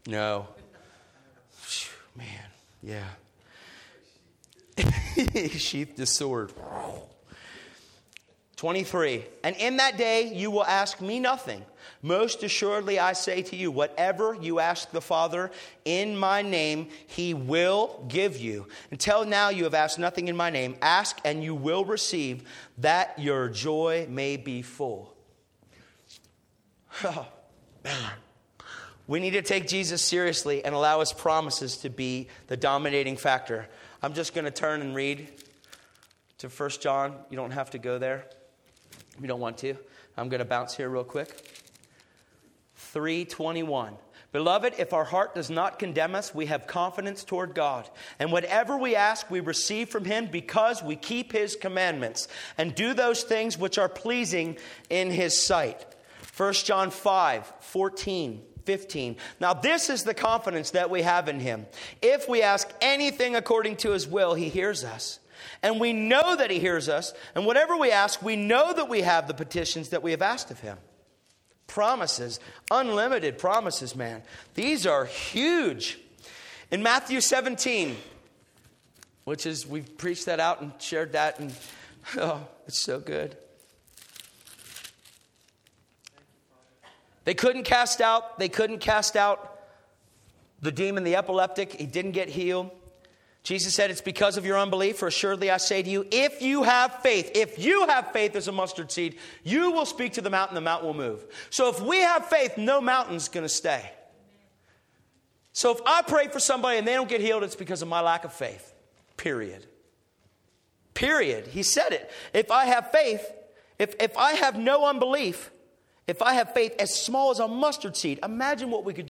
No. Man, yeah. Sheathed his sword. 23. And in that day you will ask me nothing. Most assuredly I say to you, whatever you ask the Father in my name, he will give you. Until now you have asked nothing in my name. Ask and you will receive, that your joy may be full. Oh, man. We need to take Jesus seriously and allow his promises to be the dominating factor. I'm just going to turn and read to 1 John. You don't have to go there if you don't want to. I'm going to bounce here real quick. 3:21. Beloved, if our heart does not condemn us, we have confidence toward God. And whatever we ask, we receive from him because we keep his commandments and do those things which are pleasing in his sight. 1 John 5:14. 15. Now this is the confidence that we have in him. If we ask anything according to his will, he hears us. And we know that he hears us. And whatever we ask, we know that we have the petitions that we have asked of him. Promises, unlimited promises, man. These are huge. In Matthew 17, which is, we've preached that out and shared that, and oh, it's so good. They couldn't cast out the demon, the epileptic. He didn't get healed. Jesus said, it's because of your unbelief. For assuredly I say to you, if you have faith as a mustard seed, you will speak to the mountain will move. So if we have faith, no mountain's going to stay. So if I pray for somebody and they don't get healed, it's because of my lack of faith. Period. He said it. If I have faith, if I have no unbelief, if I have faith as small as a mustard seed, imagine what we could do.